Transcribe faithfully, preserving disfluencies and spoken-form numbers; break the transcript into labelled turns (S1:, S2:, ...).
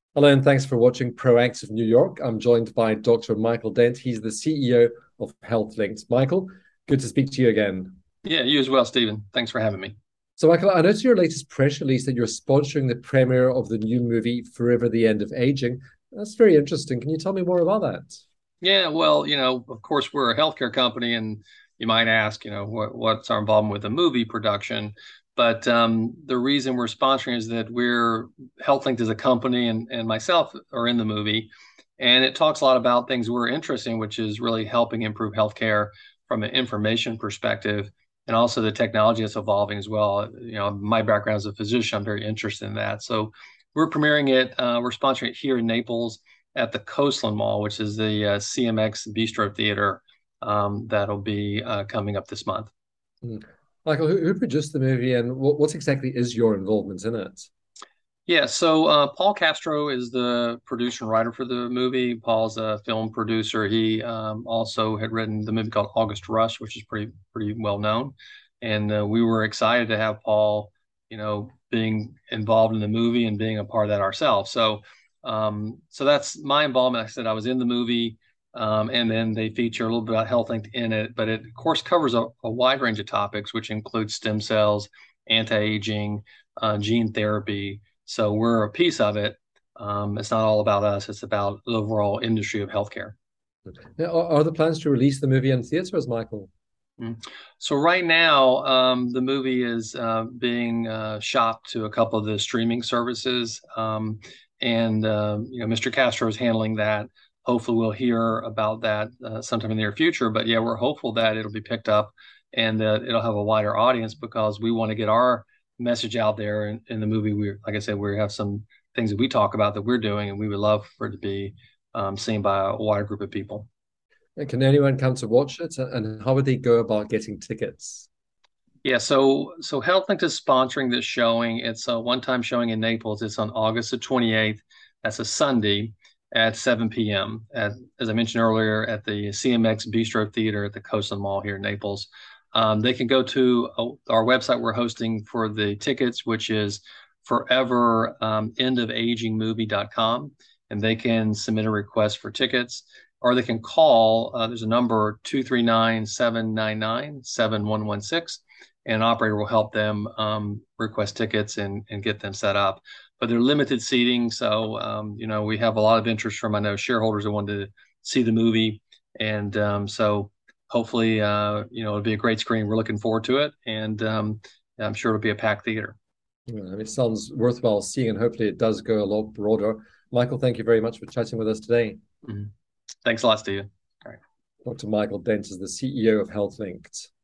S1: Hello, and thanks for watching Proactive New York. I'm joined by Doctor Michael Dent. He's the C E O of HealthLinks. Michael, good to speak to you again.
S2: Yeah, you as well, Stephen. Thanks for having me.
S1: So, Michael, I noticed your latest press release that you're sponsoring the premiere of the new movie Forever the End of Aging. That's very interesting. Can you tell me more about that?
S2: Yeah, well, you know, of course, we're a healthcare company, and you might ask, you know, what, what's our involvement with the movie production? But um, the reason we're sponsoring is that we're HealthLink as a company, and and myself are in the movie, and it talks a lot about things we're interested in, which is really helping improve healthcare from an information perspective, and also the technology that's evolving as well. You know, my background as a physician, I'm very interested in that. So we're premiering it. Uh, we're sponsoring it here in Naples at the Coastland Mall, which is the uh, C M X Bistro Theater um, that'll be uh, coming up this month.
S1: Hmm. Michael, who, who produced the movie and what, what exactly is your involvement in it?
S2: Yeah, so uh, Paul Castro is the producer and writer for the movie. Paul's a film producer. He um, also had written the movie called August Rush, which is pretty pretty well known. And uh, we were excited to have Paul, you know, being involved in the movie and being a part of that ourselves. So, um, so that's my involvement. Like I said, I was in the movie, um, and then they feature a little bit about Health Link in it, but it of course covers a, a wide range of topics, which includes stem cells, anti-aging, uh, gene therapy. So we're a piece of it. Um, it's not all about us. It's about the overall industry of healthcare.
S1: Now, are, are the plans to release the movie in theaters, Michael?
S2: Mm. So right now, um, the movie is uh, being uh, shopped to a couple of the streaming services, um, and uh, you know, mister Castro is handling that. Hopefully, we'll hear about that uh, sometime in the near future. But yeah, we're hopeful that it'll be picked up and that it'll have a wider audience because we want to get our message out there in, in the movie. We, like I said, we have some things that we talk about that we're doing, and we would love for it to be um, seen by a wider group of people.
S1: And can anyone come to watch it? And how would they go about getting tickets?
S2: Yeah, so so HealthLink is sponsoring this showing. It's a one-time showing in Naples. It's on August the twenty-eighth. That's a Sunday at seven p m At, as I mentioned earlier, at the C M X Bistro Theater at the Coastland Mall here in Naples. Um, they can go to uh, our website we're hosting for the tickets, which is forever um, end of aging movie dot com, and they can submit a request for tickets, or they can call. Uh, there's a number two three nine, seven nine nine, seven one one six, and an operator will help them um, request tickets and, and get them set up. But they're limited seating, so um, you know we have a lot of interest from I know shareholders that wanted to see the movie, and um, so hopefully uh, you know it'll be a great screen. We're looking forward to it, and um, I'm sure it'll be a packed theater.
S1: Yeah, I mean, it sounds worthwhile seeing, and hopefully it does go a lot broader. Michael, thank you very much for chatting with us today.
S2: Mhm. Thanks a lot, Steve. All right.
S1: Doctor Michael Dent is the C E O of HealthLinked.